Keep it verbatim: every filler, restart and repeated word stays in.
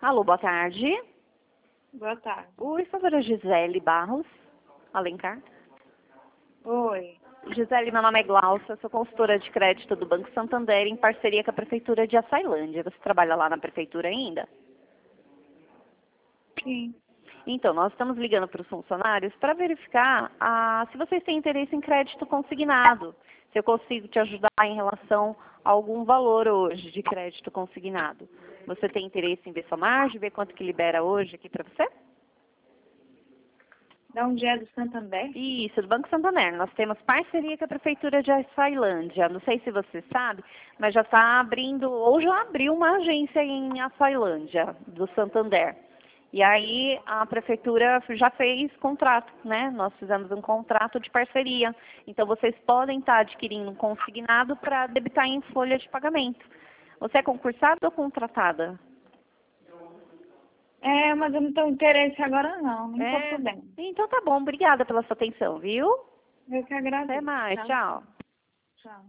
Alô, boa tarde. Boa tarde. Oi, por favor, a Gisele Barros Alencar. Oi. Gisele, meu nome é Glaucia, sou consultora de crédito do Banco Santander em parceria com a Prefeitura de Açailândia. Você trabalha lá na Prefeitura ainda? Sim. Então, nós estamos ligando para os funcionários para verificar ah, se vocês têm interesse em crédito consignado. Se eu consigo te ajudar em relação a algum valor hoje de crédito consignado. Você tem interesse em ver sua margem, ver quanto que libera hoje aqui para você? Da onde é do Santander? Isso, do Banco Santander. Nós temos parceria com a Prefeitura de Açailândia. Não sei se você sabe, mas já está abrindo, ou já abriu uma agência em Açailândia, do Santander. E aí a Prefeitura já fez contrato, né? Nós fizemos um contrato de parceria. Então vocês podem estar adquirindo um consignado para debitar em folha de pagamento. Você é concursada ou contratada? É, mas eu não tenho interesse agora não, nem É. tô podendo. Então tá bom, obrigada pela sua atenção, viu? Eu que agradeço. Até mais, tchau. Tchau.